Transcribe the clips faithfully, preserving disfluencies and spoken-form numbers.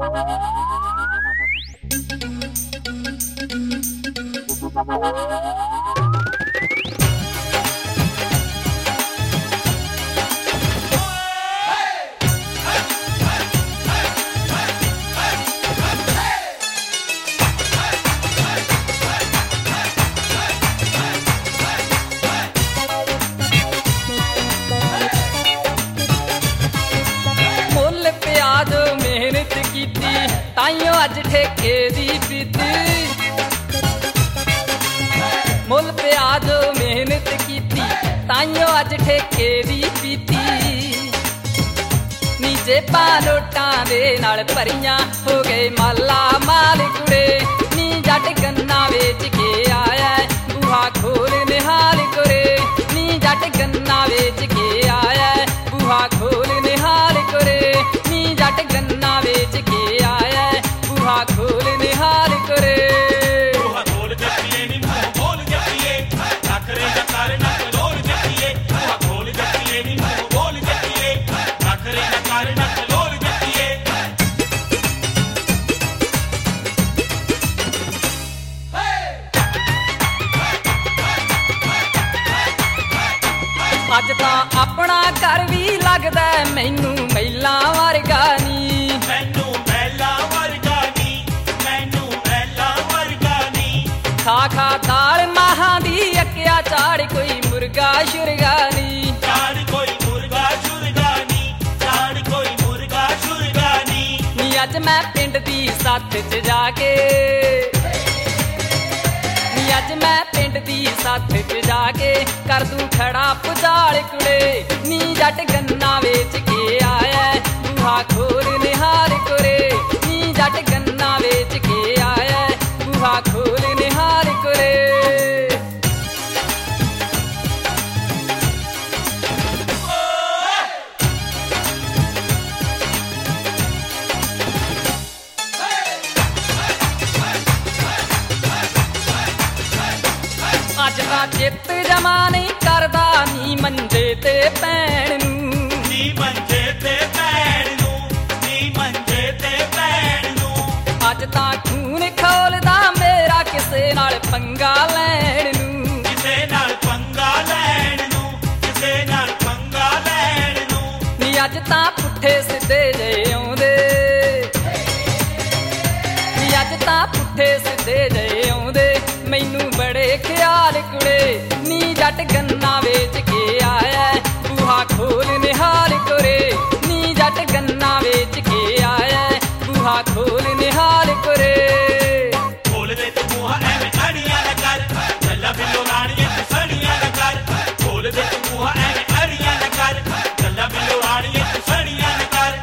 ताइयों अज ठेके दी पीती मुल प्याज मेहनत कीती ताइयों अज ठेके दी पीती नीचे पा नोटां दे नाल भरियां हो गए माला माल कुड़े नी जट गन्ना वेच के आया बूहा खोल निहाल करे नी जट गन्ना वेच के आया बूहा खोल निहाल करे नी जट गन्ना वेच के आया बूहा खोल निहाल करे बूहा खोल जपिए नी मुंह बोल जपिए नखरे न कर न कलोल जपिए बूहा खोल जपिए नी मुंह बोल जपिए नखरे न कर न कलोल जपिए अज तां अपना घर भी लगदा मैनू मैला वर्गा नी मैनू मैला वर्गा नी मैनू मैला वर्गा नी खा खा दाल माहां दी अक्या चाड़ कोई मुर्गा शुरगा नी चाड़ कोई मुर्गा शुरगा नी चाड़ कोई मुर्गा शुरगा नी नी अज मैं पिंड दी सत्थ च जाके नी अज मैं पिंड दी सत्थ च जाके कर दूं खड़ा पुजाल कुड़े नी जट गन्ना वेच के आया बूहा खोल निहाल करे नी जट गन्ना वेच के आया बूहा खोल निहाल करे अज दा चित जमा नहीं करदा नी मंजे ते पैण नू नी मंजे ते पैण नू नी मंजे ते पैण नू अज तां खून खोलदा मेरा किसे नाल पंगा लैण नू किसे नाल पंगा लैण नू किसे नाल पंगा लैण नू नी अज तां पुट्ठे सिद्धे जे आउंदे नी अज तां पुट्ठे सिद्धे जे आउंदे मैनू बड़े ख्याल कुड़े नी जट गन्ना वेच के आया बूहा खोल निहाल करे नी जट गन्ना वेच के आया बूहा खोल निहाल करे खोल दे तू बूहा एवें अड़ियां न कर चला बिल्लो राणिए तू सड़ियां न कर खोल दे तू बूहा एवें अड़ियां न कर चला बिल्लो राणिए तू सड़ियां न कर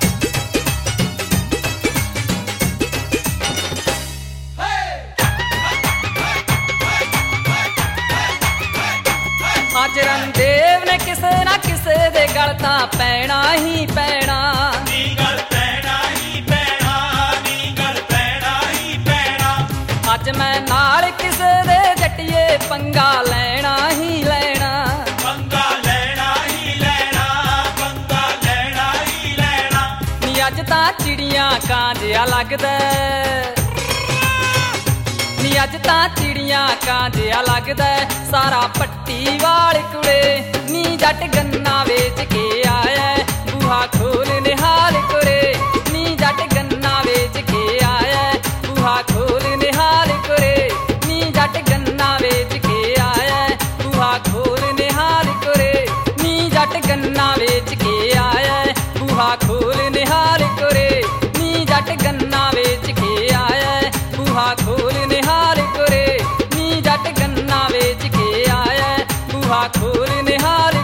अज रणदेव ने किसे ना किसे दे गल तां पैना ही पैना नी गल पैना ही पैना नी गल पैना ही पैना अज मैं नाल किसे दे जट्टिए पंगा लैना ही लैना पंगा लैना ही लैना पंगा लैना ही लैना नी अज तां चिड़ियां कां जिहा लगदा नी अज तां चिड़ियां कां जिहा लगदा सारा पट्टी वाल कुड़े नी जट गन्ना वेच के आया बूहा खोल निहाल करे नी जट गन्ना वेच के आया बूहा खोल निहाल करे नी जट गन्ना वेच के आया बूहा खोल निहाल करे नी जट गन्ना वेच के आया बूहा खोल निहाल करे नी जट गन्ना वेच के आया बूहा खोल निहाल करे नी जट गन्ना वेच के आया बूहा खोल निहाल